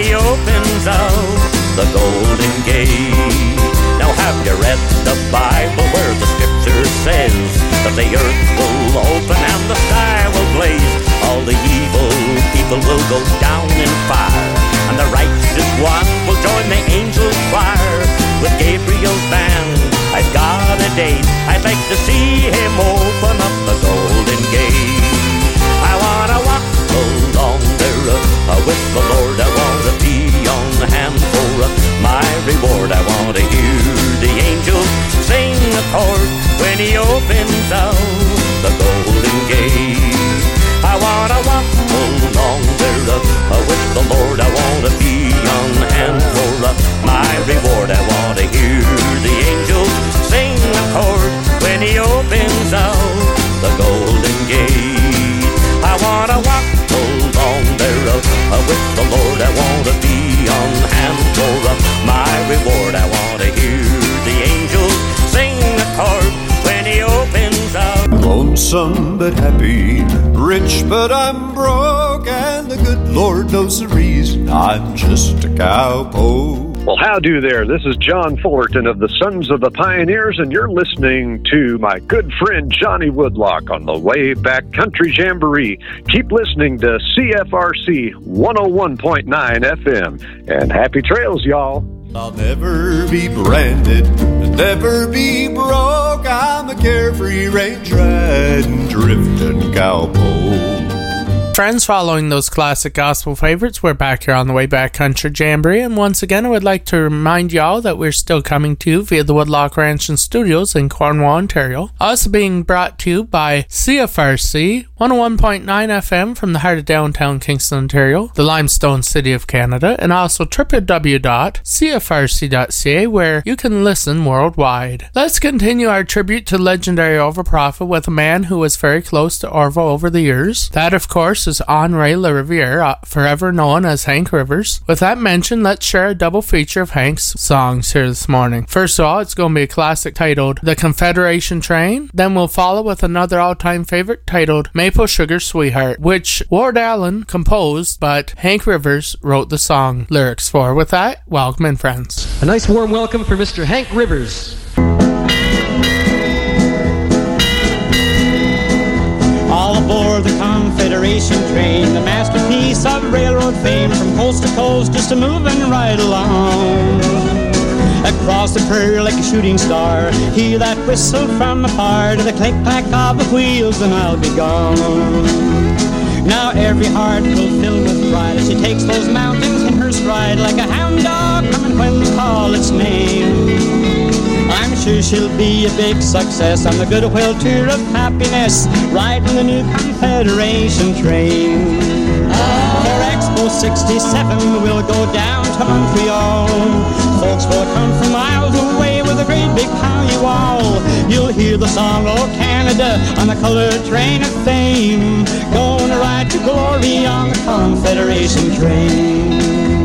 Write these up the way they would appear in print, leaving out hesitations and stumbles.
he opens out the Golden Gate. Now have you read the Bible where the scripture says that the earth will open and the sky will blaze? All the evil people will go down in fire, and the righteous one will join the angels' choir. With Gabriel's band, I've got a date. I'd like to see him open up the Golden Gate. I wanna walk along there with the Lord. I wanna be on hand for my reward. I wanna hear the angels sing a chord when he opens out the Golden Gate. I wanna walk along there with the Lord. I wanna be on hand for my reward. I wanna hear the angels sing a chord when he opens out the Golden Gate. I wanna walk along there with the Lord. I wanna be on hand for my reward. I wanna hear the angels sing a chord when he opens out. Lonesome but happy, rich but I'm broke, and the good Lord knows the reason I'm just a cowpoke. Well, how do there? This is John Fullerton of the Sons of the Pioneers, and you're listening to my good friend Johnny Woodlock on the Way Back Country Jamboree. Keep listening to CFRC 101.9 FM, and happy trails, y'all. I'll never be branded, never be broke. I'm a carefree, rain-riding, drifting cowpoke. Friends, following those classic gospel favorites, we're back here on the Way Back Country Jamboree, and once again I would like to remind y'all that we're still coming to you via the Woodlock Ranch and Studios in Cornwall, Ontario. Also being brought to you by CFRC 101.9 FM from the heart of downtown Kingston, Ontario, the Limestone City of Canada, and also www.cfrc.ca, where you can listen worldwide. Let's continue our tribute to legendary Orville Prophet with a man who was very close to Orville over the years. That, of course, is Henri LaRiviere, forever known as Hank Rivers. With that mentioned, let's share a double feature of Hank's songs here this morning. First of all, it's going to be a classic titled The Confederation Train. Then we'll follow with another all-time favorite titled Maple Sugar Sweetheart, which Ward Allen composed, but Hank Rivers wrote the song lyrics for. With that, welcome in, friends. A nice warm welcome for Mr. Hank Rivers. All aboard the Confederation train, the masterpiece of railroad fame, from coast to coast, just a moving right along. Across the prairie like a shooting star, hear that whistle from afar, to the click-clack of the wheels, and I'll be gone. Now every heart will fill with pride as she takes those mountains in her stride, like a hound dog coming when we call its name. I'm sure she'll be a big success on the goodwill tour of happiness, riding the new Confederation train. For Expo 67 we'll go down to Montreal. Folks will come from miles away with a great big powwow. You'll hear the song, "Oh Canada," on the colored train of fame, gonna ride to glory on the Confederation train.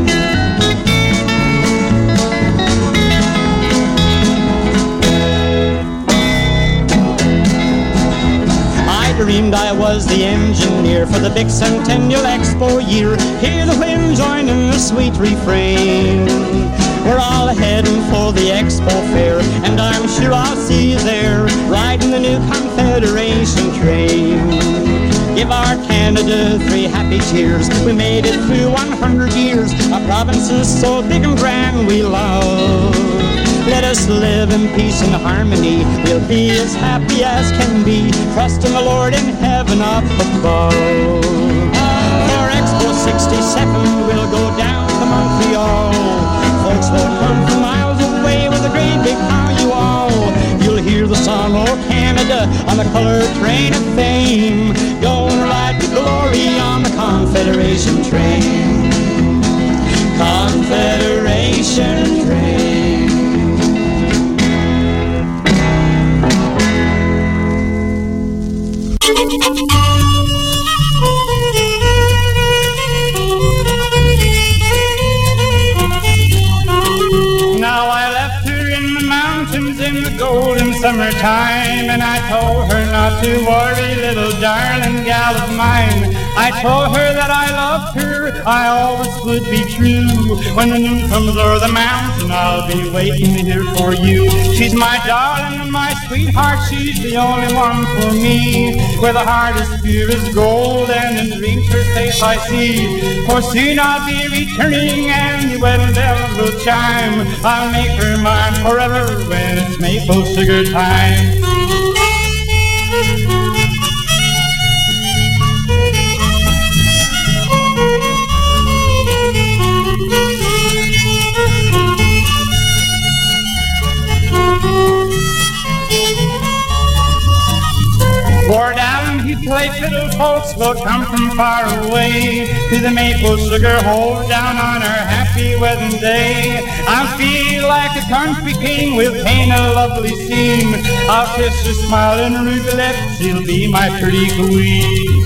Dreamed I was the engineer for the big Centennial Expo year. Hear the wind join in the sweet refrain. We're all heading for the Expo Fair, and I'm sure I'll see you there, riding the new Confederation train. Give our Canada 3 happy cheers. We made it through 100 years. Our province is so big and grand we love. Let us live in peace and harmony. We'll be as happy as can be, trusting the Lord in heaven up above. For Expo 67 we'll go down to Montreal. Folks will come from miles away with a great big powwow. You'll hear the song, "Oh Canada," on the colored train of fame, going ride to glory on the Confederation train. Confederation train. Now I left her in the mountains in the golden summertime, and I told her not to worry, little darling gal of mine. I told her that I loved her, I always would be true. When the moon comes o'er the mountain, I'll be waiting here for you. She's my darling and my sweetheart, she's the only one for me. Where the heart is pure as gold, and in dreams her face I see. For soon I'll be returning, and the wedding bells will chime. I'll make her mine forever when it's maple sugar time. For down he play fiddle, folks will come from far away to the maple sugar hole down on our happy wedding day. I'll feel like a country king, we'll paint a lovely scene. I'll kiss her smiling ruby lips, she'll be my pretty queen.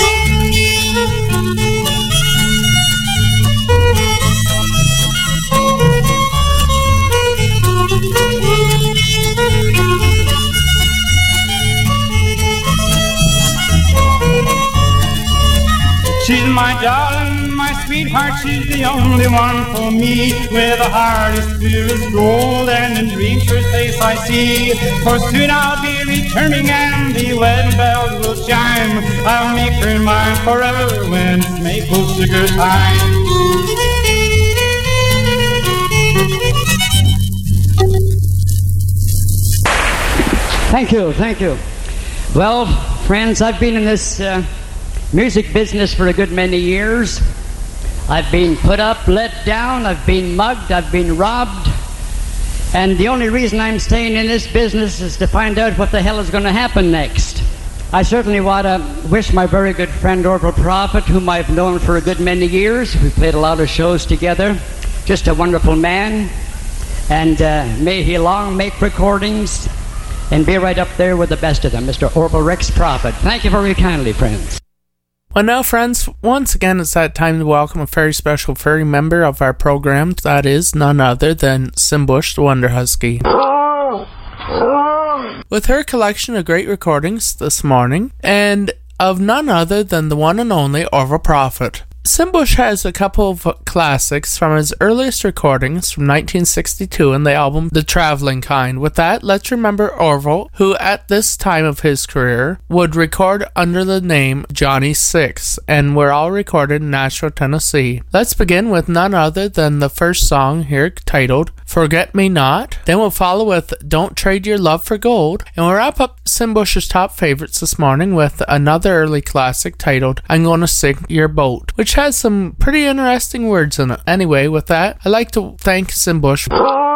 She's my darling, my sweetheart, she's the only one for me. With a heart as pure as gold, and in dreams her face I see. For soon I'll be returning, and the wedding bells will chime. I'll make her mine forever when it's maple sugar time. Thank you, thank you. Well, friends, I've been in this music business for a good many years. I've been put up, let down, I've been mugged, I've been robbed, and the only reason I'm staying in this business is to find out what the hell is going to happen next. I certainly want to wish my very good friend Orville Prophet, whom I've known for a good many years. We played a lot of shows together. Just a wonderful man, and may he long make recordings and be right up there with the best of them, Mr. Orville Rex Prophet. Thank you very kindly, friends. Well, now, friends, once again, it's that time to welcome a very special furry member of our program. That is none other than Simbush the Wonder Husky. With her collection of great recordings this morning, and of none other than the one and only Orville Prophet. Simbush has a couple of classics from his earliest recordings from 1962 in the album The Traveling Kind. With that, let's remember Orville, who at this time of his career would record under the name Johnny Six, and were all recorded in Nashville, Tennessee. Let's begin with none other than the first song here titled Forget Me Not. Then we'll follow with Don't Trade Your Love for Gold, and we'll wrap up Simbush's top favorites this morning with another early classic titled I'm Gonna Sink Your Boat, which has some pretty interesting words in it. Anyway, with that, I'd like to thank Simbush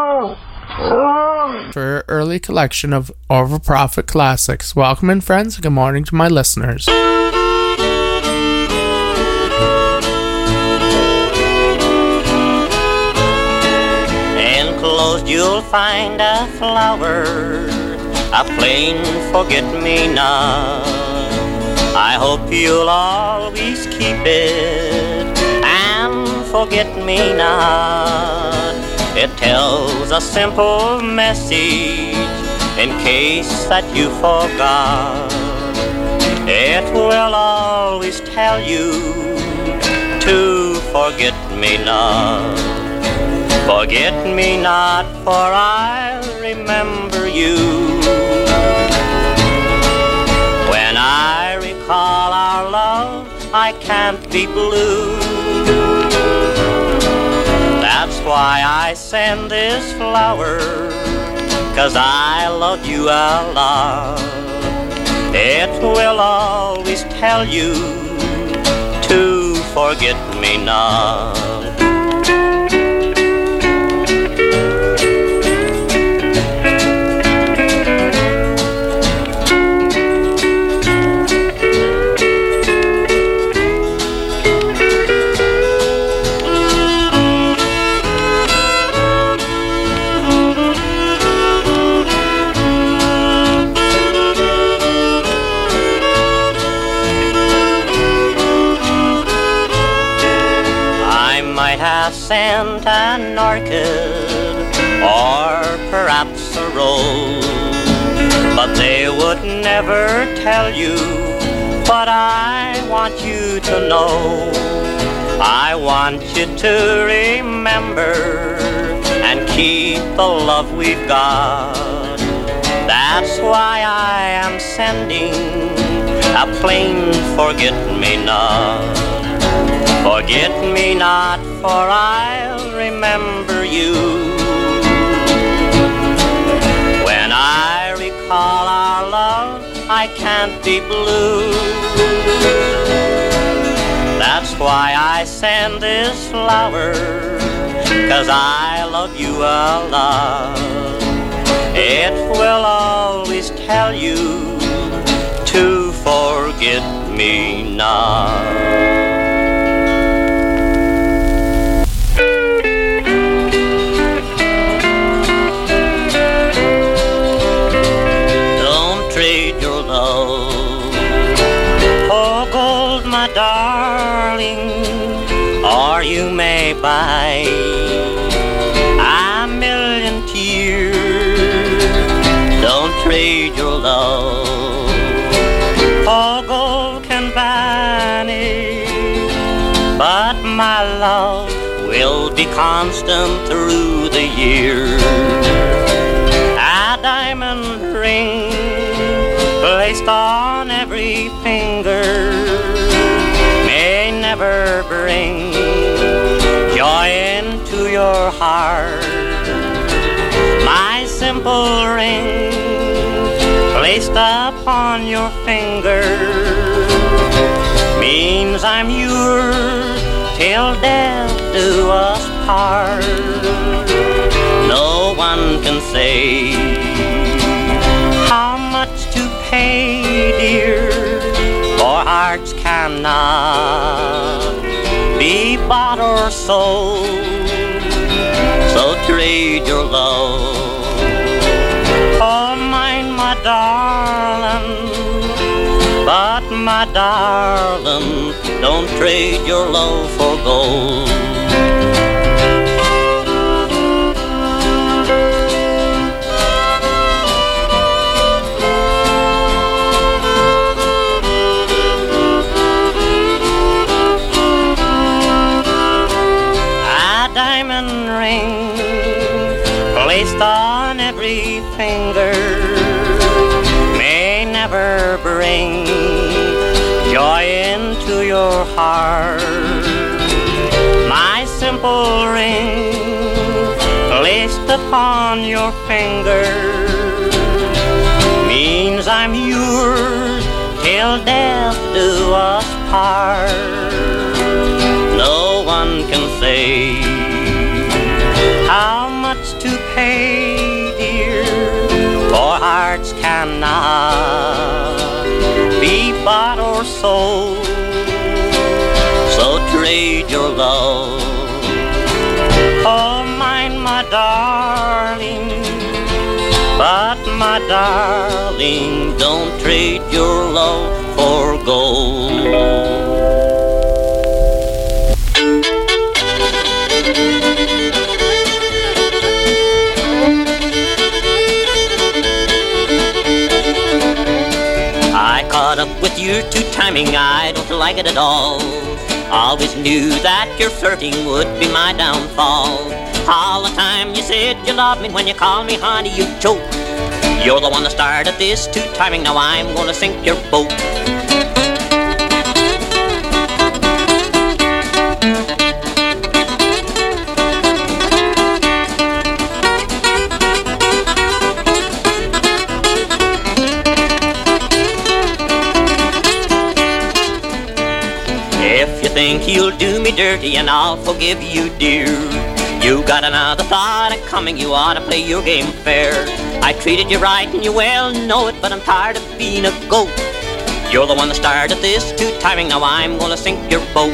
for her early collection of Orville Prophet classics. Welcome in, friends, and good morning to my listeners. Enclosed you'll find a flower, a plain forget-me-not. I hope you'll always keep it and forget me not. It tells a simple message in case that you forgot. It will always tell you to forget me not. Forget me not, for I'll remember you. When I recall our love, I can't be blue. That's why I send this flower, 'cause I love you a lot. It will always tell you to forget me not. Sent an orchid or perhaps a rose, but they would never tell you But I want you to know, I want you to remember and keep the love we've got. That's why I am sending a plain forget-me-not. Forget-me-not, for I'll remember you. When I recall our love, I can't be blue. That's why I send this flower, 'cause I love you a lot. It will always tell you to forget me not. My darling, or you may buy a million tears. Don't trade your love, for gold can vanish, but my love will be constant through the years. A diamond ring placed on every finger never bring joy into your heart. My simple ring placed upon your finger means I'm yours till death do us part. No one can say how much to pay, dear, for hearts cannot be bought or sold. So trade your love for mine, my darling. But my darling, don't trade your love for gold. Placed on every finger may never bring joy into your heart. My simple ring placed upon your finger means I'm yours till death do us part. No one can say how much to pay, dear, for hearts cannot be bought or sold. So trade your love for mine, my darling. But my darling, don't trade your love for gold. Caught up with your two-timing, I don't like it at all. Always knew that your flirting would be my downfall. All the time you said you loved me, when you called me honey you choke. You're the one that started this two-timing, now I'm gonna sink your boat. Think you'll do me dirty and I'll forgive you, dear. You got another thought of coming, you ought to play your game fair. I treated you right and you well know it, but I'm tired of being a goat. You're the one that started this two-timing, now I'm gonna sink your boat.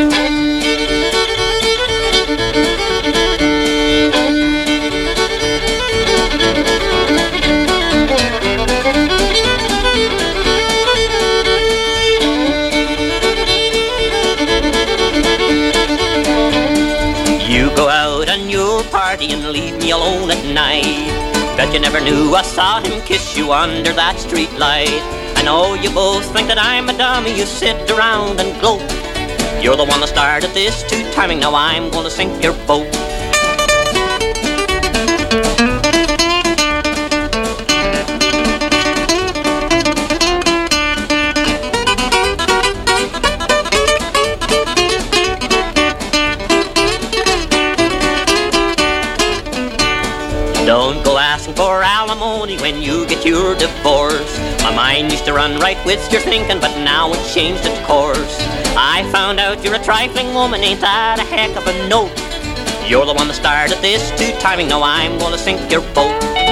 Go out on your party and leave me alone at night. Bet you never knew I saw him kiss you under that street light. And know you both think that I'm a dummy. You sit around and gloat. You're the one that started this two-timing. Now I'm gonna sink your boat. Don't go asking for alimony when you get your divorce. My mind used to run right with your thinking, but now it's changed its course. I found out you're a trifling woman, ain't that a heck of a note? You're the one that started this two-timing, now I'm gonna sink your boat.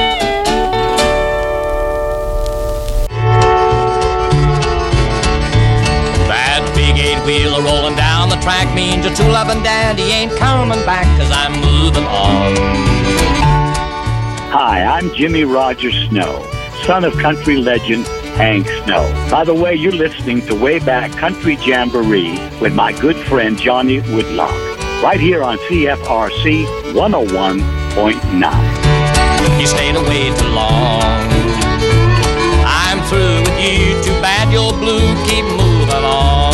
That big eight-wheeler rolling down the track means your true love and daddy ain't coming back, 'cause I'm moving on. Hi, I'm Jimmy Roger Snow, son of country legend Hank Snow. By the way, you're listening to Way Back Country Jamboree with my good friend Johnny Woodlock, right here on CFRC 101.9. You stayed away too long. I'm through with you, too bad you're blue, keep moving on.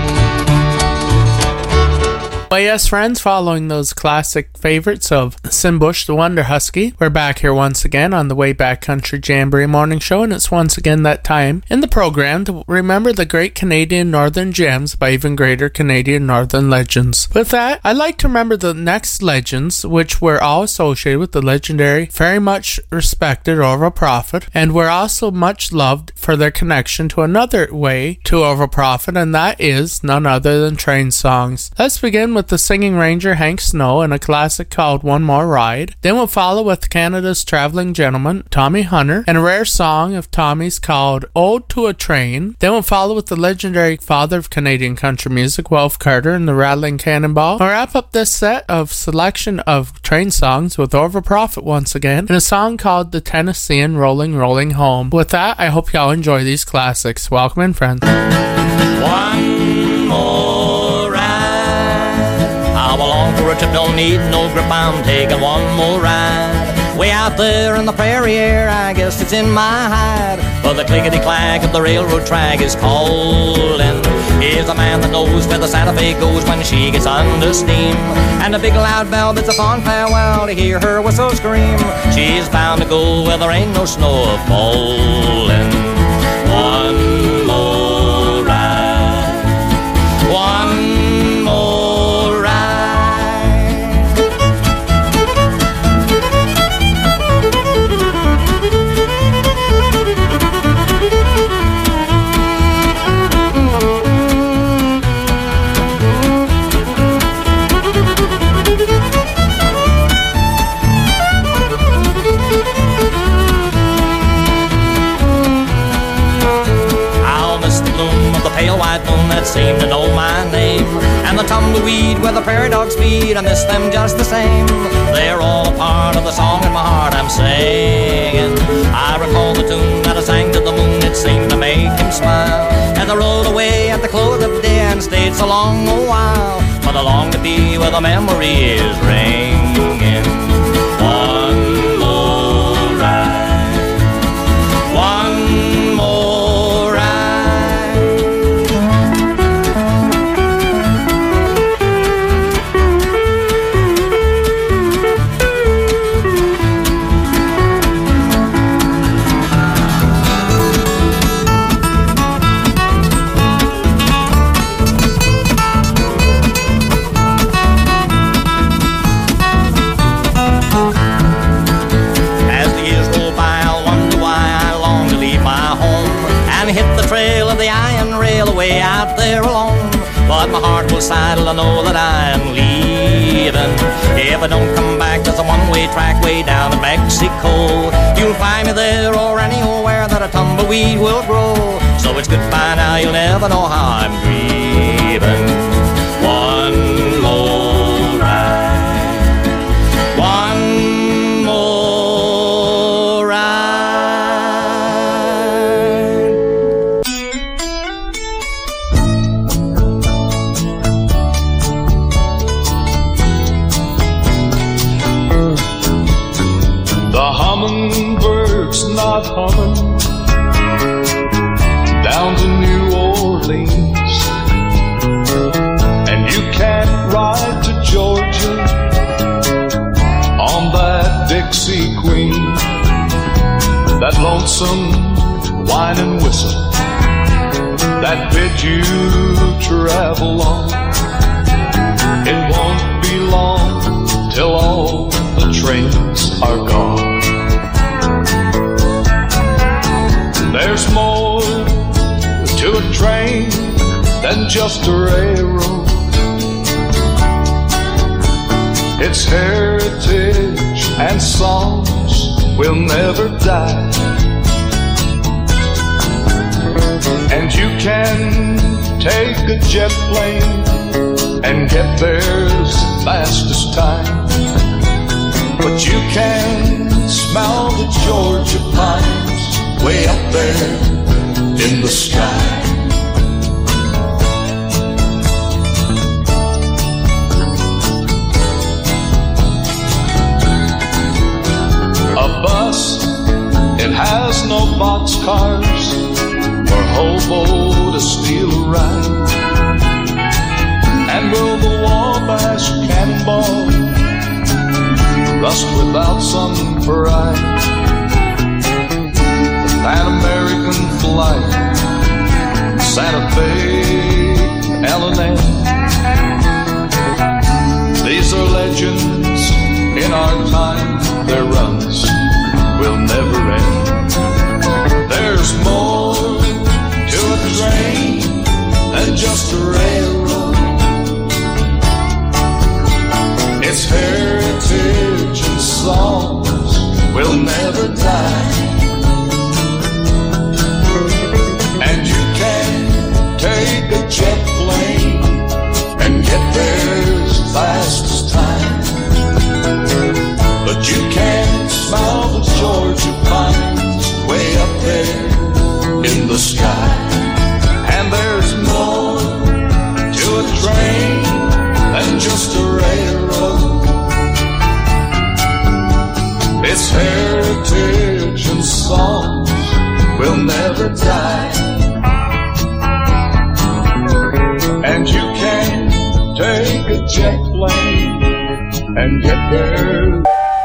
Well, yes, friends, following those classic favorites of Simbush the Wonder Husky, we're back here once again on the Way Back Country Jamboree Morning Show, and it's once again that time in the program to remember the great Canadian Northern gems by even greater Canadian Northern legends. With that, I'd like to remember the next legends, which were all associated with the legendary, very much respected Orville Prophet, and were also much loved for their connection to another way to Orville Prophet, and that is none other than train songs. Let's begin with the singing ranger Hank Snow and a classic called One More Ride. Then we'll follow with Canada's traveling gentleman Tommy Hunter and a rare song of Tommy's called Ode to a Train. Then we'll follow with the legendary father of Canadian country music, Wilf Carter and the Rattling Cannonball. We'll wrap up this set of selection of train songs with Orville Prophet once again and a song called The Tennessean Rolling Rolling Home. With that, I hope y'all enjoy these classics. Welcome in, friends. One more ride. I belong for a trip, don't need no grip, I'm taking one more ride. Way out there in the prairie air, I guess it's in my hide. But the clickety-clack of the railroad track is calling. Here's a man that knows where the Santa Fe goes when she gets under steam. And a big loud bell bids a fond farewell to hear her whistle scream. She's bound to go where there ain't no snow falling. One more ride. One more ride. Pale white moon that seemed to know my name, and the tumbleweed where the prairie dogs feed, I miss them just the same. They're all a part of the song in my heart I'm singing. I recall the tune that I sang to the moon, it seemed to make him smile as I rode away at the close of the day and stayed so long a while. But I long to be where the memory is ringing. One more ride. One more ride. Trail of the iron railway out there alone, but my heart will sidle, I know that I am leaving. If I don't come back, there's a one-way track way down in Mexico. You'll find me there or anywhere that a tumbleweed will grow. So it's goodbye now, you'll never know how I'm grieving. One more ride. One more ride. Hummingbird's not humming, Dixie Queen, that lonesome whine and whistle that bid you travel on. It won't be long till all the trains are gone. There's more to a train than just a railroad. Its heritage and songs will never die. And you can take a jet plane and get there's fastest time, but you can smell the Georgia pines way up there in the sky. A bus, it has no boxcars or hobo to steal a ride. And will the Wabash Cannonball rust without some pride? The Pan American Flight, Santa Fe, L&M, these are legends in our time. Their runs will never end. There's more to a train than just a railroad. Its heritage and songs will never die. And you can take a jet plane and get there's fastest time, but you can't smell the Georgia pines way up there in the sky. And there's more to a train than just a railroad. Its heritage and songs will never die. And you can take a jet plane and get there.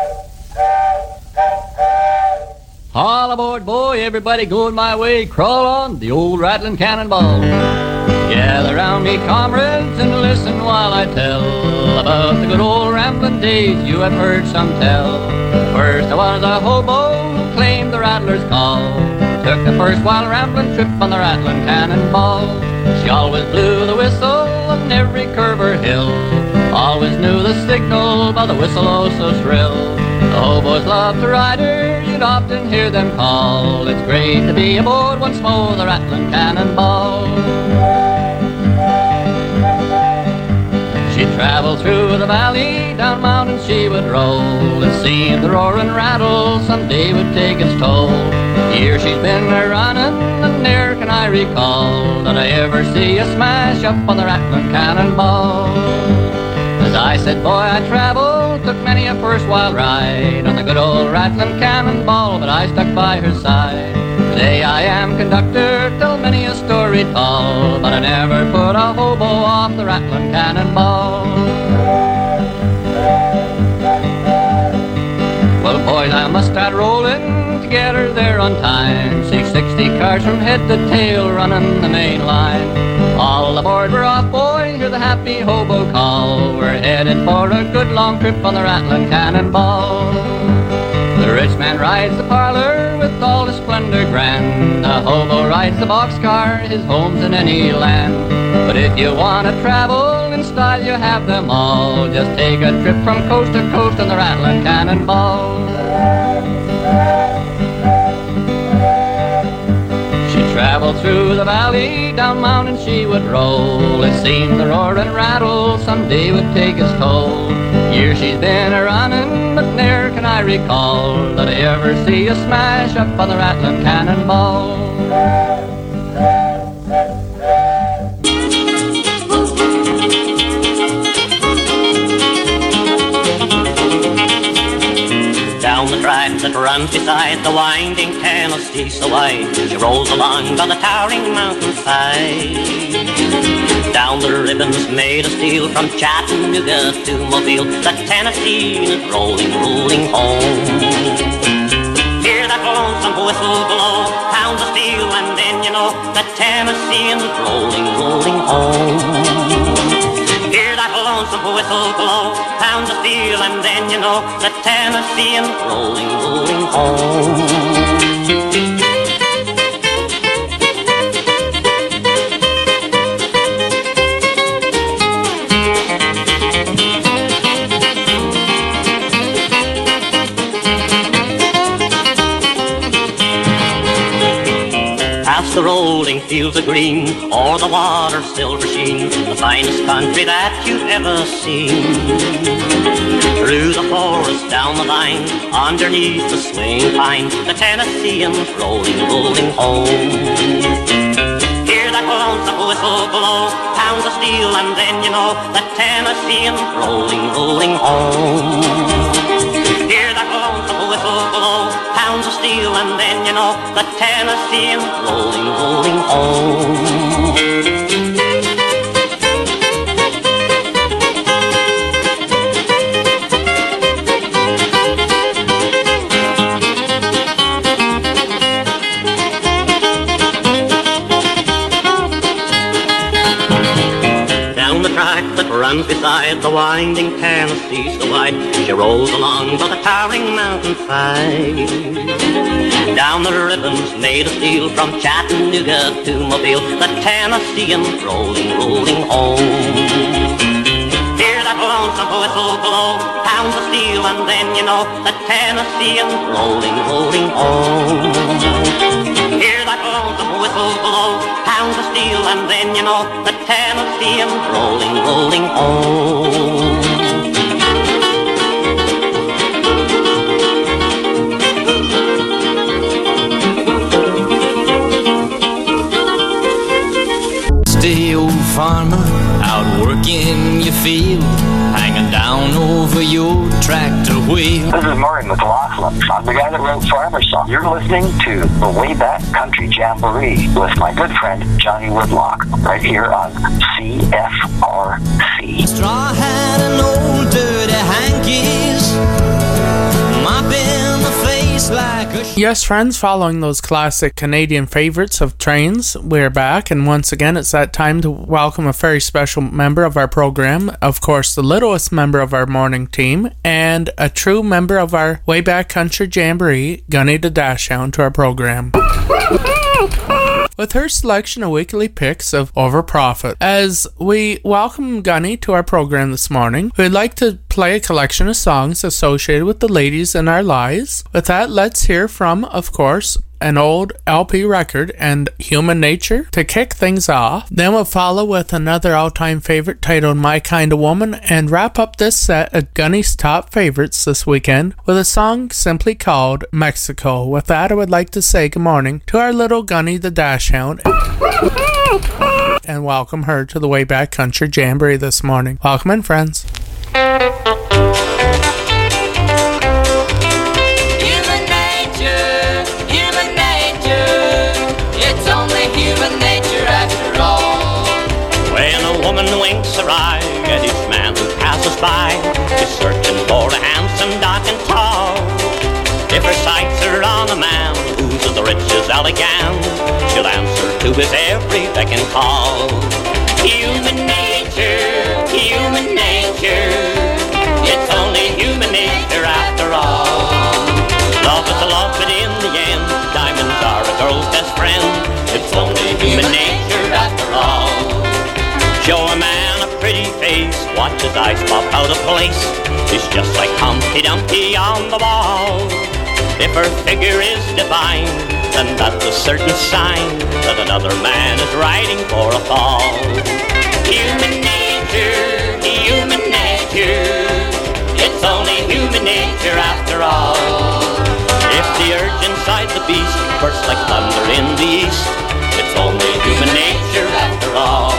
All aboard, boy, everybody going my way. Crawl on the old rattling cannonball. Gather round me, comrades, and listen while I tell about the good old rambling days you have heard some tell. First I was a hobo who claimed the rattler's call. Took the first wild rambling trip on the rattling cannonball. She always blew the whistle on every curve or hill. Always knew the signal by the whistle oh so shrill. The hobos loved to ride her, you'd often hear them call. It's great to be aboard once more the rattling cannonball. She'd travel through the valley, down mountains she would roll. It seemed the roar and rattle someday would take its toll. Here she's been a-running, and ne'er can I recall that I ever see a smash up on the rattling cannonball. As I said, boy, I traveled, took many a first wild ride on the good old rattling cannonball, but I stuck by her side. Today I am conductor, tell many a story tall, but I never put a hobo off the rattling cannonball. Well, boys, I must start rolling to get her there on time. 660 cars from head to tail running the main line. All aboard, we're off, boy, hear the happy hobo call. We're headed for a good long trip on the rattling cannonball. The rich man rides the parlor with all his splendor grand. The hobo rides the boxcar, his home's in any land. But if you want to travel in style, you have them all. Just take a trip from coast to coast on the rattling cannonball. Traveled through the valley, down mountains she would roll. It seemed the roar and rattle someday would take its toll. Years she's been a-running, but ne'er can I recall that I ever see a smash up on the rattling cannonball. Down the track that runs beside the winding Tennessee so wide, she rolls along by the towering mountainside. Down the ribbons made of steel from Chattanooga to Mobile, the Tennessee is rolling, rolling home. Hear that lonesome whistle blow, pounds of steel, and then you know the Tennesseeans rolling, rolling home. Hear that lonesome whistle blow, pounds of steel, and then you know the Tennesseeans rolling, rolling home. The rolling fields of green, or the water's silver sheen, the finest country that you've ever seen. Through the forest, down the line, underneath the swinging pine, the Tennesseeans rolling, rolling home. Hear that lonesome whistle blow, pounds of steel, and then you know the Tennesseeans rolling, rolling home. Hear that lonesome whistle blow, pounds of steel, and then you know the Tennesseeans rolling, rolling home. Down the track that runs beside the winding Tennessee so wide, she rolls along by the towering mountainside. Down the ribbons made of steel from Chattanooga to Mobile, the Tennesseeans rolling, rolling home. Hear that lonesome whistle blow, pounds of steel, and then you know the Tennesseeans rolling, rolling home. Hear that lonesome whistle blow, pounds of steel, and then you know the Tennesseeans rolling, rolling home. Stay, old farmer, out working your field, hanging down over your tractor wheel. This is Murray McLaughlin. I'm the guy that wrote Farmer Song. You're listening to the Way Back Country Jamboree with my good friend Johnny Woodlock, right here on CFRC. Straw hat and old dirty hankies, mopping the face like a... Yes, friends, following those classic Canadian favorites of Trains, we're back, and once again it's that time to welcome a very special member of our program, of course the littlest member of our morning team, and a true member of our Way Back Country Jamboree, Gunny the Dachshund, to our program. With her selection of weekly picks of Over Profit. As we welcome Gunny to our program this morning, we'd like to play a collection of songs associated with the ladies in our lives. With that, let's hear from, of course, an old LP record and Human Nature to kick things off. Then we'll follow with another all-time favorite titled My Kind of Woman, and wrap up this set of Gunny's top favorites this weekend with a song simply called Mexico. With that, I would like to say good morning to our little Gunny the Dachshund and welcome her to the Way Back Country Jamboree this morning. Welcome in, friends. Winks her eye at each man who passes by, is searching for a handsome, dark and tall. If her sights are on a man who's as rich as Allegan, she'll answer to his every beck and call. Human nature, it's only human nature after all. Love is a love, but in the end, diamonds are a girl's best friend. It's only human nature after all. Show a man a pretty face, watch his eyes pop out of place. He's just like Humpty Dumpty on the wall. If her figure is divine, then that's a certain sign that another man is riding for a fall. Human nature, it's only human nature after all. If the urge inside the beast bursts like thunder in the east, it's only human nature after all.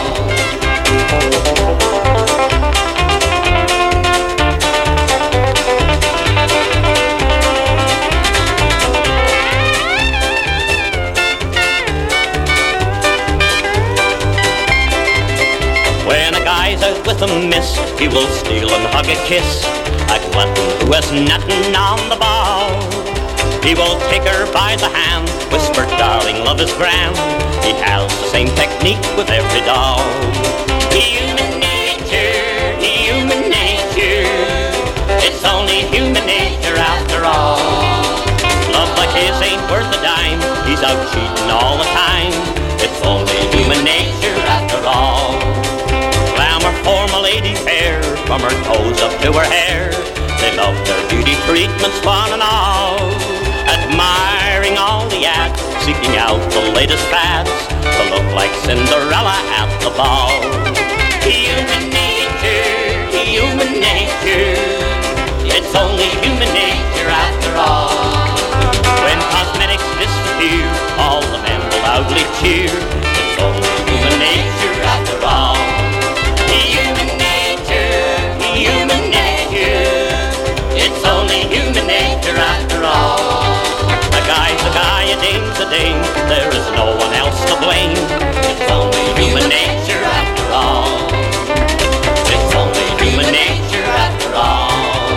with a miss. He will steal and hug a kiss a glutton who has nothing on the ball. He will take her by the hand, whisper, darling, love is grand. He has the same technique with every doll. Human nature, human nature. It's only human nature after all. Love like his ain't worth a dime. He's out cheating all the time. It's only human nature after all. Glamour form a lady fair, from her toes up to her hair. They love their beauty treatments, one and all. Admiring all the ads, seeking out the latest fads to look like Cinderella at the ball. Human nature, human nature. It's only human nature after all. When cosmetics disappear, all the men will loudly cheer. It's only human nature after all. Human nature, human nature. It's only human nature after all. A guy's a guy, a dame's a dame. There is no one else to blame. It's only human nature after all. It's only human nature after all.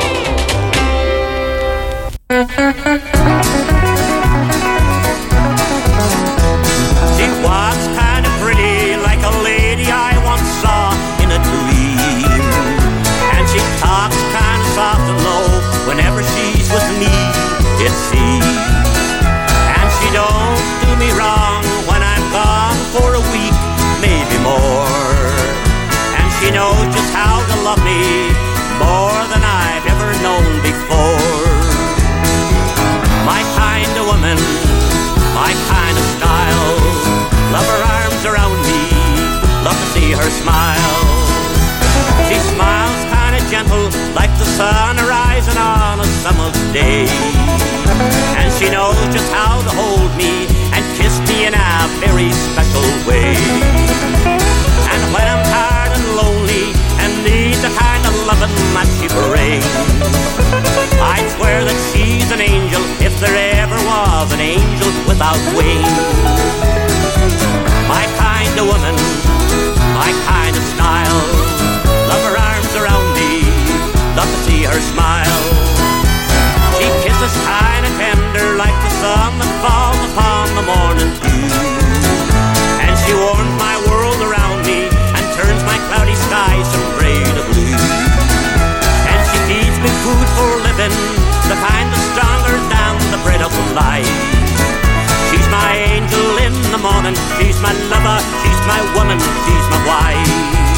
She walks kind of pretty, like a lady I once saw in a dream. And she talks kind of soft and low whenever she's with me, it seems. And she don't do me wrong when I'm gone for a week, maybe more. And she knows just how to love me more than I've ever known before. My kind of woman, my kind of style. Love her arms around me, love to see her smile. She smiles kind of gentle, like the sun rising on a summer's day. And she knows just how to hold me and kiss me in a very special way. And when I'm tired and lonely and need the kind of loving that she brings, I'd swear that she's an angel if there ever was an angel without wings. My kind of woman, my kind of style. Love her arms around me, love to see her smile. She kisses kind of tender like the sun that falls upon the morning dew. And she warms my world around me and turns my cloudy skies from gray to blue. And she feeds me food for living, the kind that's stronger than the bread of life. She's my angel in the morning, she's my lover, she's my woman, she's my wife.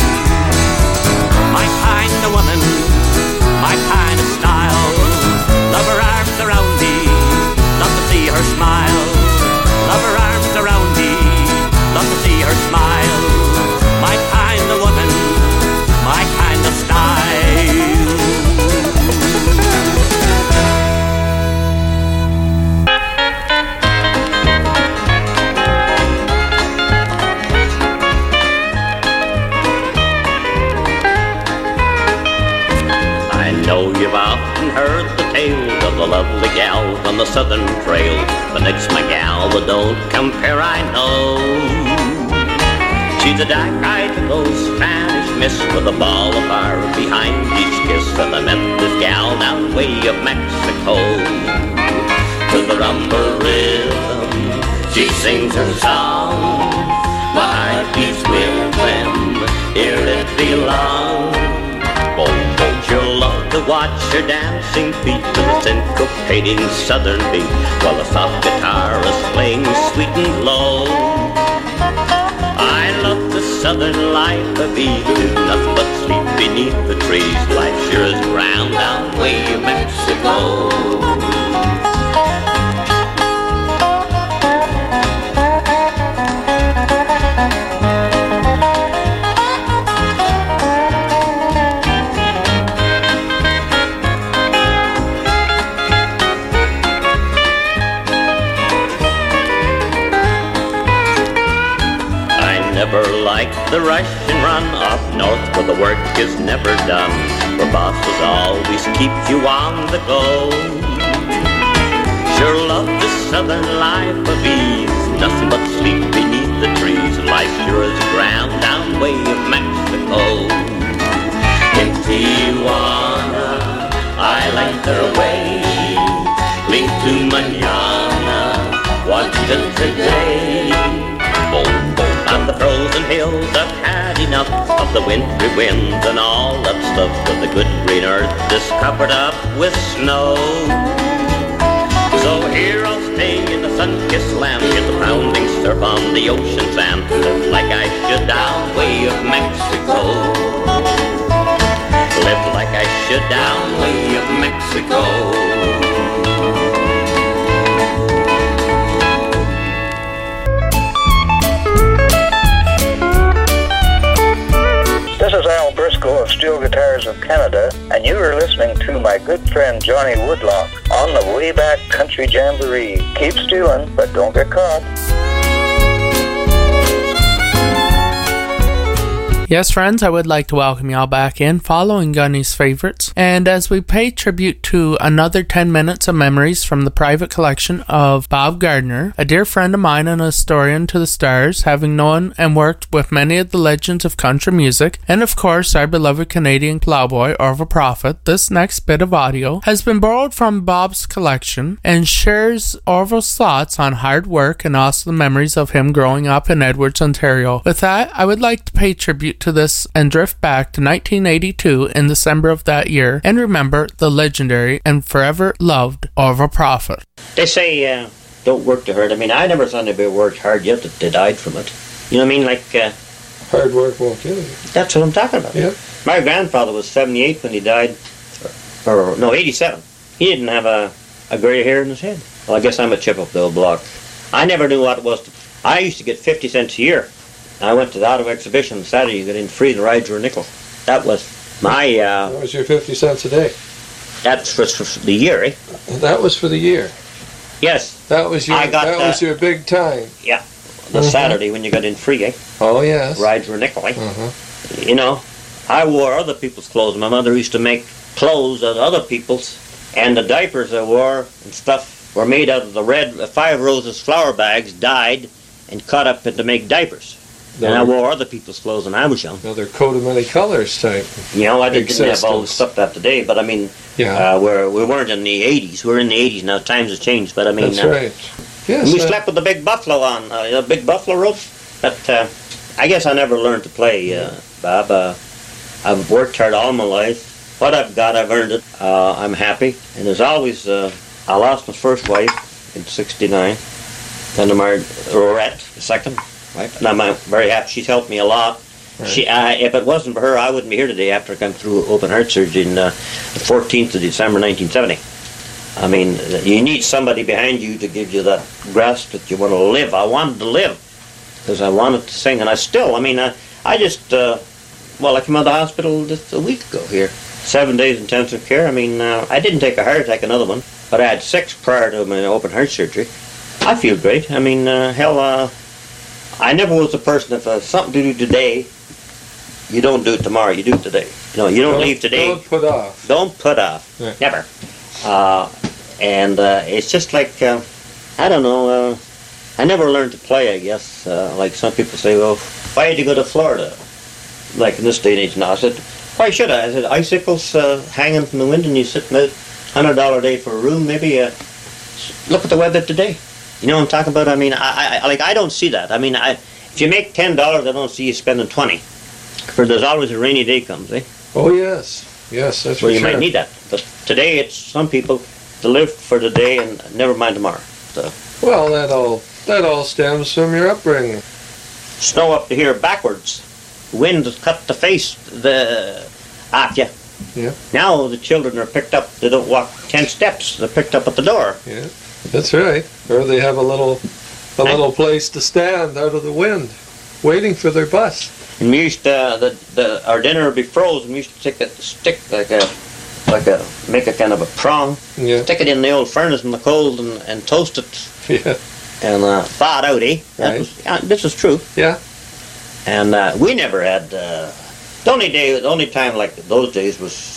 My kind of woman, my kind of style. Love her arms around me, love to see her smile. Love her arms around me, love to see her smile. My kind of woman, my kind of style. Know you've often heard the tale of the lovely gal on the southern trail, but it's my gal that don't compare, I know. She's a dark-eyed ghost Spanish miss with a ball of fire behind each kiss, and I met this gal down way of Mexico. To the rumba rhythm, she sings her song. My heart beats with them, here it belongs. Won't you love to watch her dancing feet to the syncopating southern beat, while the soft guitar is playing sweet and low. I love the southern life of ease, do nothing but sleep beneath the trees. Life sure is grand down way in Mexico. Never like the rush and run up north where the work is never done, where bosses always keep you on the go. Sure love the southern life of ease, nothing but sleep beneath the trees. Life sure is grand down way of Mexico. Tijuana, I like their way. Link to manana, what's it today? Boom, boom, on the frozen hills, I've had enough of the wintry winds and all that stuff. But the good green earth is covered up with snow. So here I'll stay in the sun-kissed land, get the pounding surf on the ocean sand, live like I should down way of Mexico. Live like I should down way of Mexico. This is Al Briscoe of Steel Guitars of Canada, and you are listening to my good friend Johnny Woodlock on the Wayback Country Jamboree. Keep stealing, but don't get caught. Yes, friends, I would like to welcome y'all back in following Gunny's favorites. And as we pay tribute to another 10 minutes of memories from the private collection of Bob Gardner, a dear friend of mine and a historian to the stars, having known and worked with many of the legends of country music, and of course our beloved Canadian plowboy Orville Prophet, this next bit of audio has been borrowed from Bob's collection and shares Orville's thoughts on hard work and also the memories of him growing up in Edwards, Ontario. With that, I would like to pay tribute to this and drift back to 1982 in December of that year and remember the legendary and forever loved Orville Prophet. They say don't work too hard. I mean, I never thought anybody worked hard yet that they died from it. You know what I mean? Like hard work won't kill you. That's what I'm talking about. Yeah. My grandfather was 78 when he died, or no, 87. He didn't have a gray hair in his head. Well, I guess I'm a chip up the old block. I never knew what it was. I used to get 50 cents a year. I went to the Auto Exhibition on Saturday. You got in free. The rides were a nickel. That was my... that was your 50 cents a day. That's for the year, eh? That was for the year. Yes. That was your was your big time. Yeah. The Saturday when you got in free, eh? Oh, yes. Rides were a nickel, eh? You know, I wore other people's clothes. My mother used to make clothes out of other people's, and the diapers I wore and stuff were made out of the red 5 Roses flour bags, dyed and cut up to make diapers. And I wore other people's clothes when I was young. Another coat of many colors type. You know, I didn't have all the stuff that today, but I mean, we weren't in the 80s. We're in the 80s now. Times have changed, but I mean... That's right. Yes. We slept with the big buffalo on, the big buffalo rope. But I guess I never learned to play, Bob. I've worked hard all my life. What I've got, I've earned it. I'm happy. And there's always... I lost my first wife in '69. Then I married Rorette, the second. Right. And I'm very happy. She's helped me a lot. Right. If it wasn't for her, I wouldn't be here today after I come through open heart surgery in the 14th of December 1970. I mean, you need somebody behind you to give you that grasp that you want to live. I wanted to live because I wanted to sing, and I still, I mean, I just, I came out of the hospital just a week ago here. 7 days intensive care. I mean, I didn't take a heart attack, another one, but I had 6 prior to my open heart surgery. I feel great. I mean, I never was a person, if something to do today, you don't do it tomorrow, you do it today. You know, you don't leave today. Don't put off. Don't put off. Yeah. Never. And it's just like, I don't know, I never learned to play, I guess. Like some people say, well, why did you go to Florida? Like in this day and age now. I said, why should I? I said, icicles hanging from the window and you sitting out $100 a day for a room, maybe look at the weather today. You know what I'm talking about? I mean, I don't see that. I mean, if you make $10, I don't see you spending 20. For there's always a rainy day comes, eh? Oh yes, yes, that's well, for you sure. might need that. But today, it's some people to live for the day and never mind tomorrow. So. Well, that all stems from your upbringing. Snow up to here backwards. Wind cut the face off you. Yeah. Now the children are picked up. They don't walk 10 steps. They're picked up at the door. Yeah. That's right. Or they have a little place to stand out of the wind, waiting for their bus. And we used to, our dinner would be frozen. We used to take a stick make a kind of a prong, stick it in the old furnace in the cold and toast it. Yeah. And thaw it out, eh? Right. This is true. Yeah. And we never had, the only time like those days was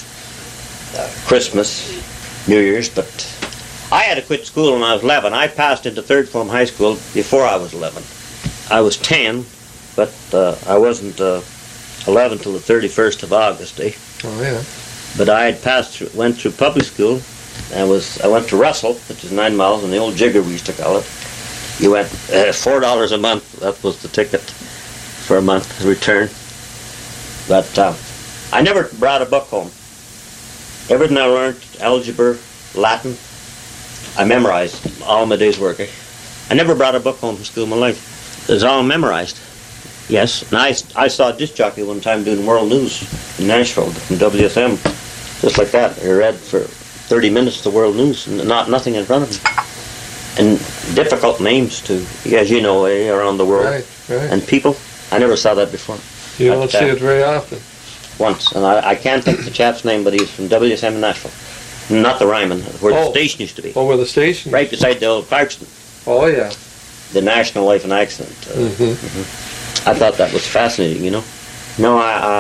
Christmas, New Year's, but I had to quit school when I was 11. I passed into third form high school before I was 11. I was 10, but I wasn't 11 till the 31st of August, eh? Oh, yeah. But I had went through public school. I went to Russell, which is 9 miles, and the old jigger we used to call it. You went $4 a month. That was the ticket for a month return. But I never brought a book home. Everything I learned, algebra, Latin, I memorized all my day's work. I never brought a book home from school in my life. It was all memorized. Yes, and I saw a disc jockey one time doing world news in Nashville from WFM, just like that. I read for 30 minutes the world news, and nothing in front of him. And difficult names too, as you know, around the world. Right. And people, I never saw that before. You don't see it very often. Once, and I can't think of the chap's name, but he was from WSM in Nashville. Not the Ryman, where the station used to be. Oh, where the station? Right beside the old Clarkston. Oh, yeah. The National Life and Accident. I thought that was fascinating, you know. No,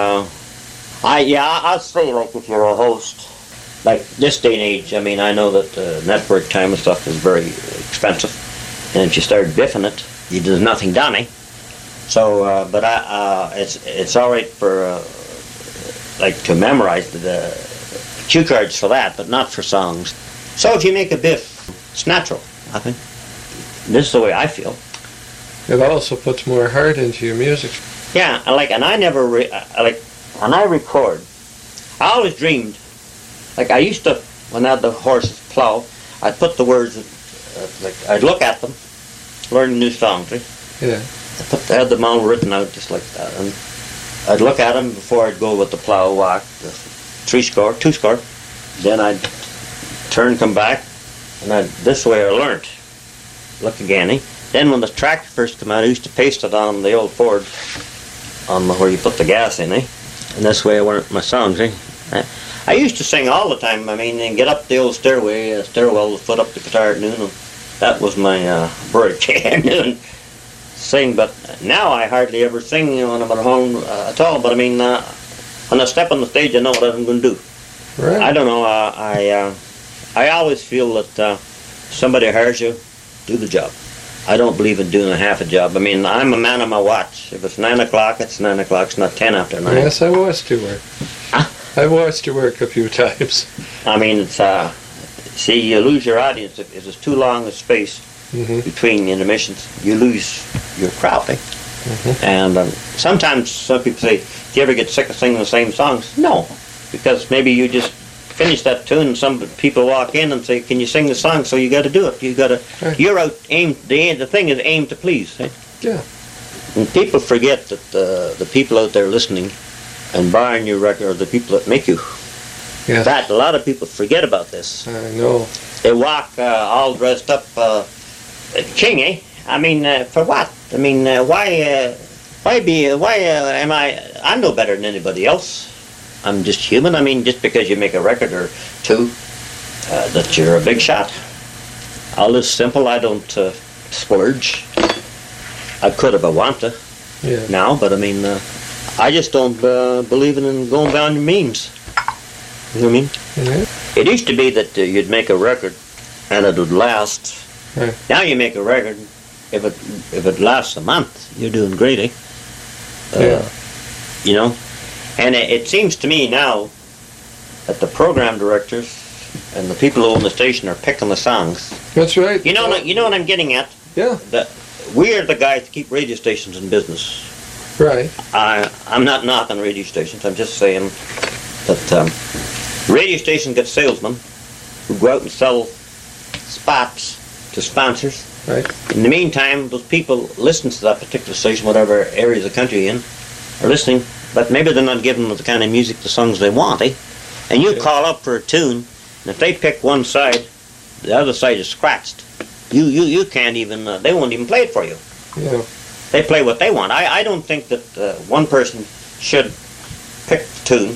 I'll say, like, if you're a host, like this day and age, I mean, I know that network time and stuff is very expensive, and if you start biffing it, there's nothing done, eh? So, but it's all right for, like, to memorize the cue cards for that, but not for songs. So if you make a biff, it's natural, I think. This is the way I feel. It also puts more heart into your music. Yeah, and I never, when I record, I always dreamed, like I used to, when I had the horses plow, I'd put the words, I'd look at them, learn new songs, right? Yeah. I had them all written out just like that, and I'd look at them before I'd go with the plow walk, the 3-score, 2-score, then I'd turn, come back, and this way I learned. Look again, eh? Then when the tractor first came out, I used to paste it on the old Ford, on where you put the gas in, eh? And this way I learned my songs, eh? I used to sing all the time. I mean, and get up the old stairwell, foot up the guitar at noon, and that was my work at noon. Sing, but now I hardly ever sing when I'm at home at all. But I mean, when I step on the stage, I know what I'm going to do. Right. I don't know. I always feel that somebody hires you, do the job. I don't believe in doing a half a job. I mean, I'm a man of my watch. If it's 9 o'clock, it's 9 o'clock. It's not 10 after 9. Yes, I watched you work. I've watched you work a few times. I mean, it's see, you lose your audience if it's too long a space between intermissions. You lose your crowd. And sometimes some people say, "Do you ever get sick of singing the same songs?" No, because maybe you just finish that tune and some people walk in and say, "Can you sing the song?" So you got to do it. You got to. Right. You're out aimed. The thing is aimed to please. Eh? Yeah. And people forget that the people out there listening and buying your record are the people that make you. Yeah. That a lot of people forget about this. I know. They walk all dressed up, king, eh? I mean, for what? I mean, why am I'm no better than anybody else. I'm just human. I mean, just because you make a record or two, that you're a big shot. All this simple. I don't splurge. I could if I want to now, but I mean, I just don't believe in going beyond your means. You know what I mean? Mm-hmm. It used to be that you'd make a record and it would last. Right. Now you make a record, if it lasts a month, you're doing great, eh? You know? And it seems to me now that the program directors and the people who own the station are picking the songs. That's right. You know what I'm getting at? Yeah. That we are the guys to keep radio stations in business. Right. I'm not knocking radio stations. I'm just saying that radio stations get salesmen who go out and sell spots to sponsors. Right. In the meantime, those people listen to that particular station, whatever area of the country you're in, are listening, but maybe they're not giving them the kind of music, the songs they want, eh? And you call up for a tune, and if they pick one side, the other side is scratched. You can't even, they won't even play it for you. Yeah. They play what they want. I don't think that one person should pick the tune,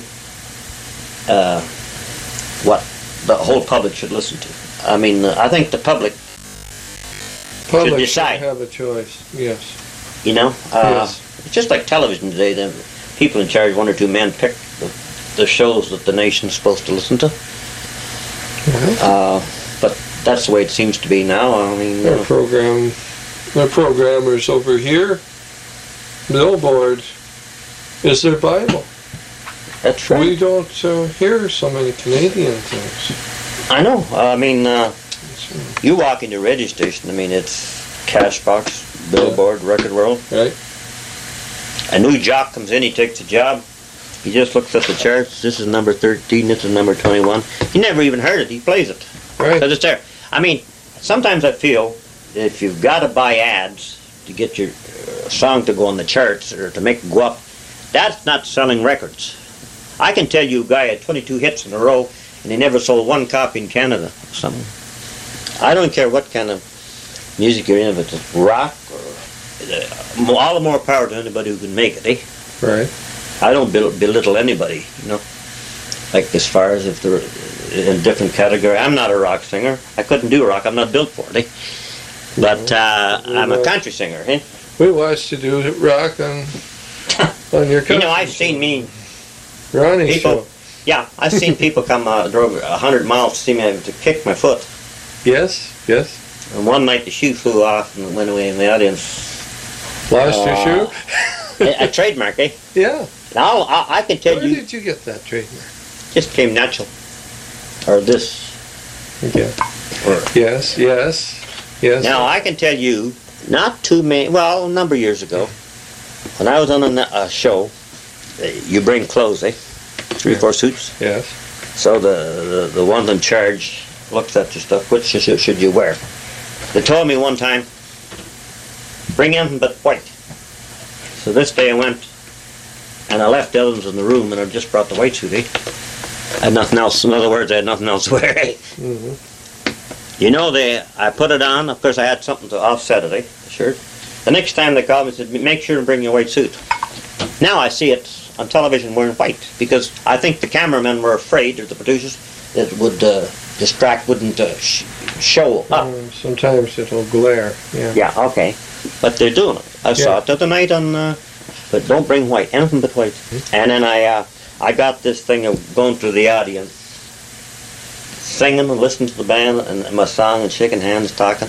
what the whole public should listen to. I mean, I think the public should decide. Should have a choice, yes. You know? Yes. It's just like television today. The people in charge, one or two men, pick the shows that the nation's supposed to listen to. But that's the way it seems to be now. I mean, their programmers over here, Billboard is their Bible. That's right. We don't hear so many Canadian things. I know. I mean, you walk into a radio station, I mean, it's Cashbox, Billboard, Record World. Right. A new jock comes in, he takes a job. He just looks at the charts. This is number 13, this is number 21. He never even heard it. He plays it. Right. Because it's there. I mean, sometimes I feel that if you've got to buy ads to get your song to go on the charts or to make it go up, that's not selling records. I can tell you a guy had 22 hits in a row and he never sold one copy in Canada. Something. I don't care what kind of music you're in, if it's rock or all the more power to anybody who can make it, eh? Right. I don't belittle anybody, you know. Like as far as if they're in a different category. I'm not a rock singer. I couldn't do rock. I'm not built for it, eh? But I'm a country singer, eh? We watched you do rock on your country. You know, I've seen Ronnie people. show. Yeah, I've seen people come drove 100 miles to see me to kick my foot. Yes, yes. And one night the shoe flew off and went away in the audience. Lost your shoe? A trademark, eh? Yeah. Now I can tell Where you. Where did you get that trademark? Just came natural. Or this. Okay. Yes, yes, yes. Now I can tell you, not too many. Well, a number of years ago, when I was on a show, you bring clothes, eh? 3-4 suits. Yes. So the one in charge looks at your stuff. Which should you wear? They told me one time, bring anything but white. So this day I went, and I left the others in the room, and I just brought the white suit, eh? I had nothing else. In other words, I had nothing else to wear, eh? Mm-hmm. You know, I put it on. Of course, I had something to offset it, eh? The shirt. The next time they called me and said, make sure to bring your white suit. Now I see it on television wearing white, because I think the cameramen were afraid, or the producers, that it would distract, wouldn't show up. Sometimes it'll glare. Yeah. Yeah, okay. But they're doing it. I saw it the other night on, but don't bring white, anything but white. And then I got this thing of going through the audience, singing and listening to the band and my song and shaking hands, talking.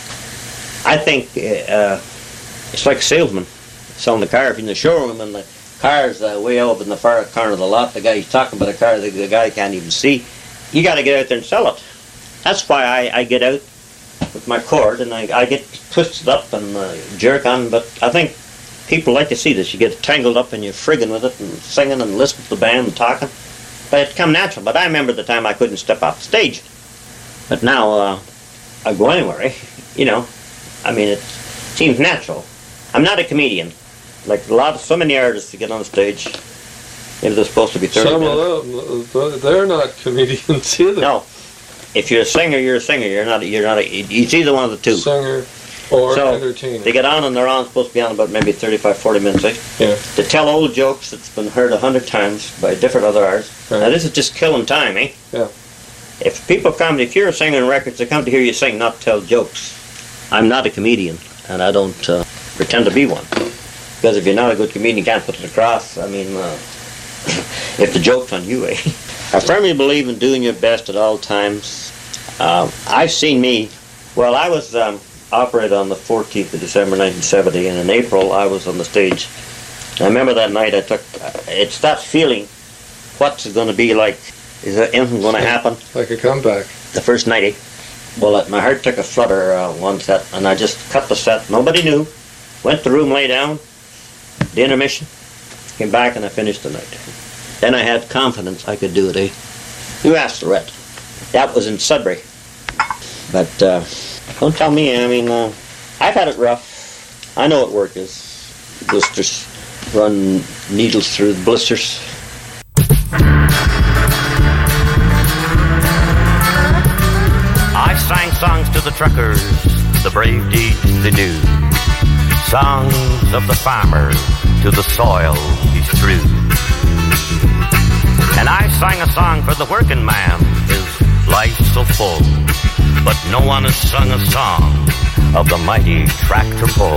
I think it's like a salesman selling a car. If you're in the showroom and the car's way over in the far corner of the lot, the guy's talking about a car the guy can't even see, you got to get out there and sell it. That's why I get out with my cord and I get twisted up and jerk on, but I think people like to see this. You get tangled up and you're frigging with it and singing and listening to the band and talking. But it come natural. But I remember the time I couldn't step off the stage. But now I go anywhere, eh? You know, I mean, it seems natural. I'm not a comedian. Like so many artists that get on stage, maybe they're supposed to be 30 Some minutes. of them, they're not comedians either. No. If you're a singer, you're a singer. You're not. It's either one of the two. Singer or so entertainer. They get on and they're on, supposed to be on about maybe 35, 40 minutes, eh? Yeah. To tell old jokes that's been heard 100 times by different other artists. Right. Now this is just killing time, eh? Yeah. If people come, if you're singing records, they come to hear you sing, not tell jokes. I'm not a comedian, and I don't pretend to be one. Because if you're not a good comedian, you can't put it across. I mean, if the joke's on you, eh? I firmly believe in doing your best at all times. I've seen me, well, I was operated on the 14th of December 1970, and in April I was on the stage. I remember that night it's that feeling, what's it going to be like? Is there anything going to happen? Like a comeback. The first night, eh? Well, my heart took a flutter one set, and I just cut the set. Nobody knew. Went to the room, lay down, the intermission, came back, and I finished the night. Then I had confidence I could do it, eh? You asked Lorette. That was in Sudbury. But don't tell me, I mean, I've had it rough. I know what work is. Blisters. Run needles through the blisters. I sang songs to the truckers, the brave deeds they do. Songs of the farmer to the soil he's through. And I sang a song for the working man, his life so full. But no one has sung a song of the mighty tractor pull.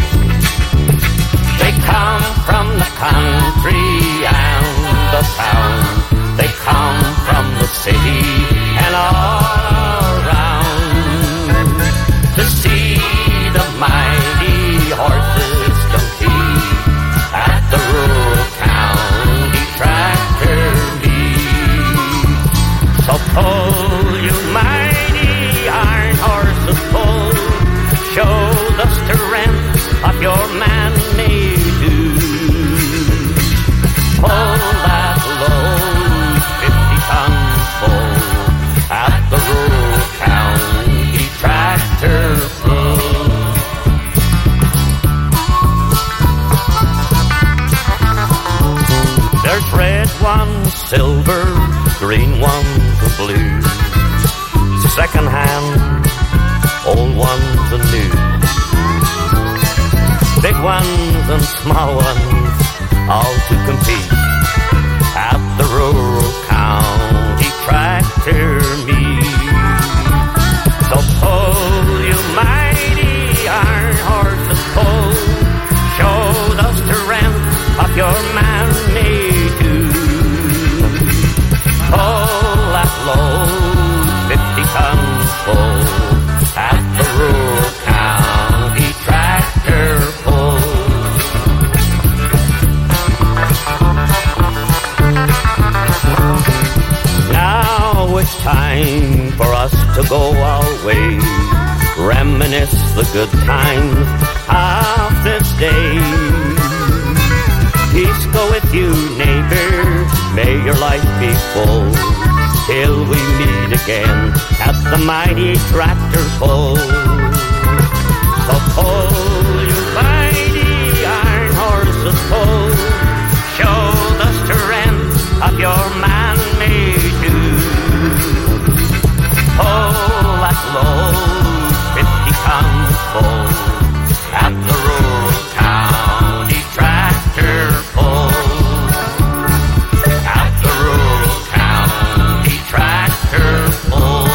They come from the country and the town. They come from the city and all around to see the mighty horses compete at the rural county tractor Pull, you mighty iron horses, pull. Show the strength of your man-made dude. Pull that load, 50 tons full, at the rural county tractor pull. There's red ones, silver, green ones, and blue. Second hand, old ones and new. Big ones and small ones, all to compete at the rural county tractor meet. So pull, you mighty iron horses, pull. Show the strength of your man-made dude. Pull that load, 50 tons full, at the rural county tractor pull. Now it's time for us to go our way, reminisce the good times of this day. Peace go with you, neighbor, may your life be full, till we meet again at the mighty tractor pull. So pull, you mighty iron horses, pull. Show the strength of your man-made dude. Pull that load, 50 tons full, at the rural county tractor pull. At the rural county tractor pull.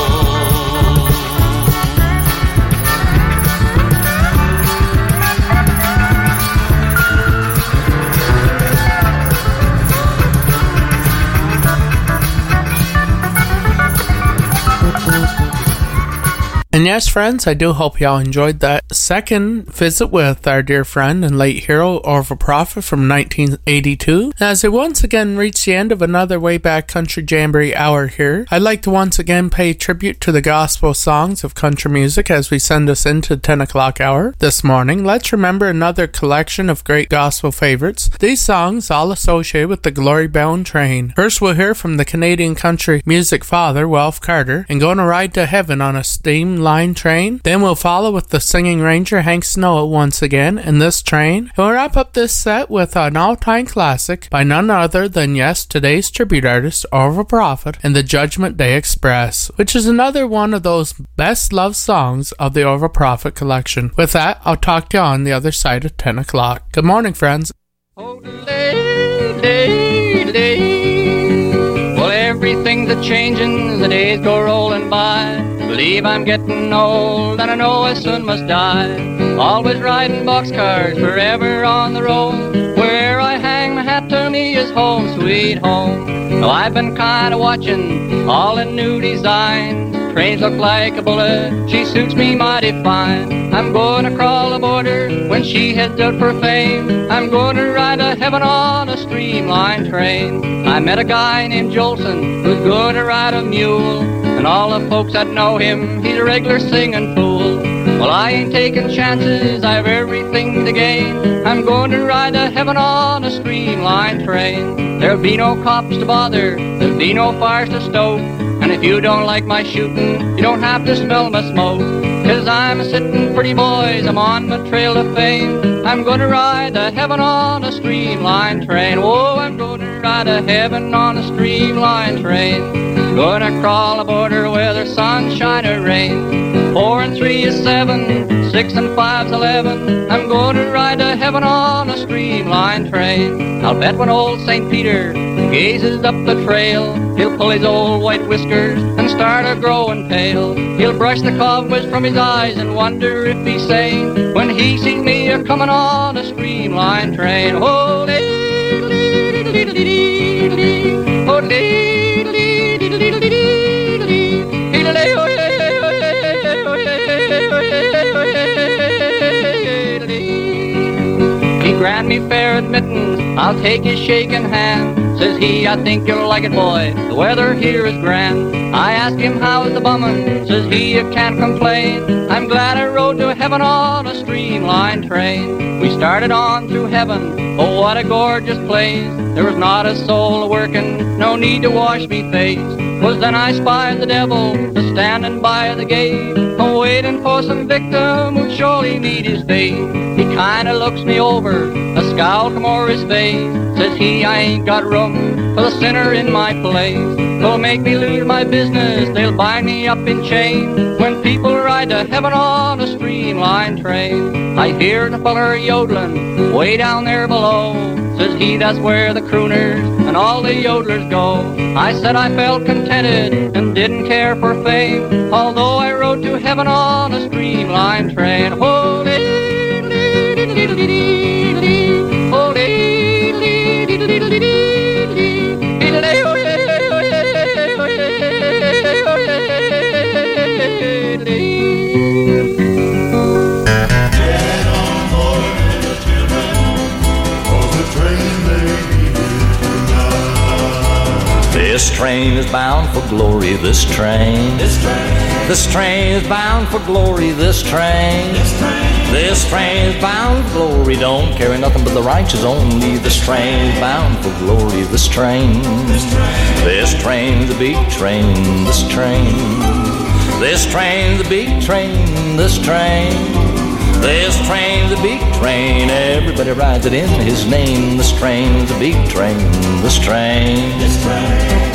And yes, friends, I do hope y'all enjoyed that second visit with our dear friend and late hero, Orville Prophet, from 1982. As we once again reach the end of another Way Back Country Jamboree hour here, I'd like to once again pay tribute to the gospel songs of country music as we send us into the 10 o'clock hour this morning. Let's remember another collection of great gospel favorites. These songs all associated with the Glory Bound train. First, we'll hear from the Canadian country music father, Ralph Carter, and Gonna Ride to Heaven on a Steam Line Train. Then we'll follow with the singing ranger Hank Snow once again in this train. And we'll wrap up this set with an all-time classic by none other than, yes, today's tribute artist, Orville Prophet, and the Judgment Day Express, which is another one of those best-loved songs of the Orville Prophet collection. With that, I'll talk to you on the other side of 10 o'clock. Good morning, friends. Well, everything's a-changin', the days go rollin' by. Believe I'm getting old, and I know I soon must die. Always riding boxcars, forever on the road. Where I hang my hat to me is home, sweet home. Now I've been kinda watching all the new designs. Trains look like a bullet, she suits me mighty fine. I'm gonna crawl a border when she heads out for fame. I'm gonna ride to heaven on a streamlined train. I met a guy named Jolson who's gonna ride a mule, and all the folks that know him, he's a regular singing fool. Well, I ain't taking chances, I've everything to gain. I'm going to ride to heaven on a streamlined train. There'll be no cops to bother, there'll be no fires to stoke. And if you don't like my shooting, you don't have to smell my smoke. 'Cause I'm a sitting pretty boys, I'm on my trail to fame. I'm gonna ride to heaven on a streamlined train. Oh, I'm gonna ride to heaven on a streamlined train. Gonna crawl a border whether sunshine or rain. 4 and 3 is 7, 6 and 5's 11. I'm gonna ride to heaven on a streamlined train. I'll bet when old St. Peter gazes up the trail, he'll pull his old white whiskers and start a-growing pale. He'll brush the cobwebs from his eyes and wonder if he's sane when he sees me a-comin' on a streamlined train. Oh, he grant me fair admittance, I'll take his shaking hand. Says he, I think you'll like it, boy, the weather here is grand. I asked him, how's the bummin'? Says he, you can't complain. I'm glad I rode to heaven on a streamlined train. We started on through heaven, oh what a gorgeous place. There was not a soul a-workin', no need to wash me face. 'Twas then I spied the devil a-standin' by the gate, a-waitin' for some victim who'd surely meet his fate. He kinda looks me over, a scowl come o'er his face. Says he, I ain't got room for the sinner in my place. They'll make me lose my business, they'll bind me up in chains. When people ride to heaven on a streamlined train, I hear the feller yodeling way down there below. Says he, that's where the crooners and all the yodelers go. I said I felt contented and didn't care for fame, although I rode to heaven on a streamlined train. Oh, This train is bound for glory, this train. This train is bound for glory, this train. This train is bound for glory, don't carry nothing but the righteous only. This train is bound for glory, this train. This train's a big train, this train. This train's a big train, this train. This train's a big train, everybody rides it in his name. This train's a big train, this train. This train.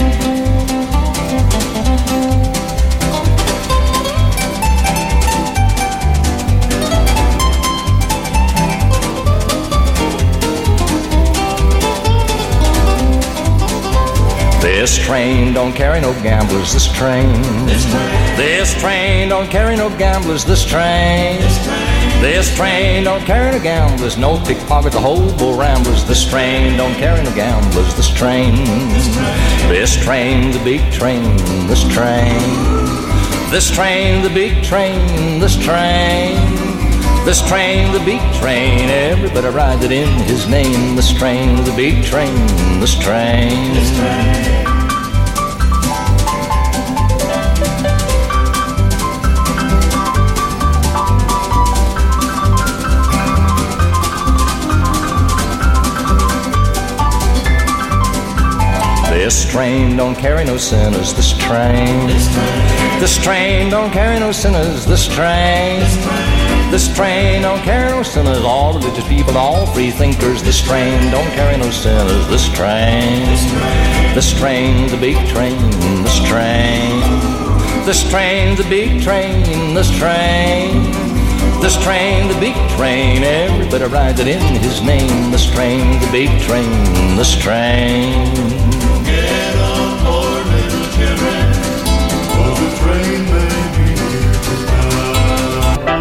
This train don't carry no gamblers, this train. This train don't carry no gamblers, this train. This train don't carry no gamblers, no pickpockets or hobo ramblers. This train don't carry no gamblers, this train. This train's a big train, this train. This train's a big train, this train. This train's a big train, everybody rides it in his name. This train's a big train, this train. This train. This train don't carry no sinners, this train. This train don't carry no sinners, this train. This train don't carry no sinners, all religious people, all free thinkers. This train don't carry no sinners, this train. This train's a big train, this train. This train's a big train, this train. This train's a big train, everybody rides it in his name. This train's a big train, this train. Get on board, little children, for the train may be here tonight.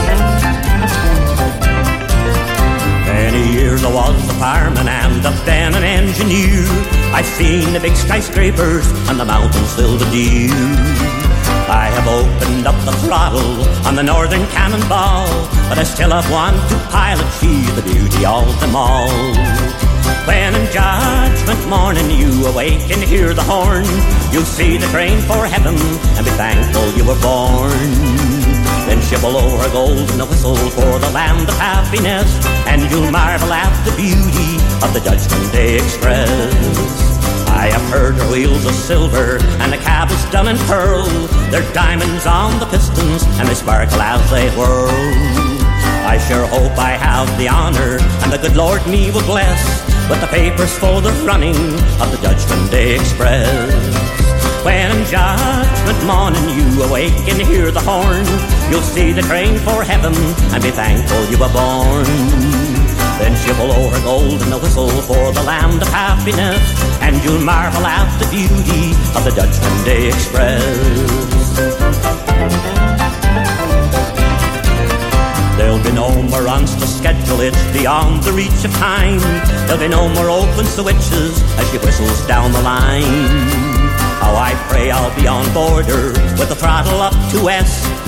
Many years I was a fireman and I've been an engineer. I've seen the big skyscrapers and the mountains filled with dew. I have opened up the throttle on the northern cannonball, but I still have one to pilot, she's the beauty of them all. When in judgment morning you awake and hear the horn, you'll see the train for heaven and be thankful you were born. Then she'll blow her golden whistle for the land of happiness, and you'll marvel at the beauty of the Judgment Day Express. I have heard her wheels of silver and the cab is done in pearl. There are diamonds on the pistons and they sparkle as they whirl. I sure hope I have the honor and the good Lord me will bless with the papers for the running of the Judgment Day Express. When in judgment morning you awake and hear the horn, you'll see the train for heaven and be thankful you were born. Then she'll blow her golden whistle for the land of happiness, and you'll marvel at the beauty of the Judgment Day Express. There'll be no more runs to schedule, it's beyond the reach of time. There'll be no more open switches as she whistles down the line. How I pray I'll be on board her with the throttle up to S,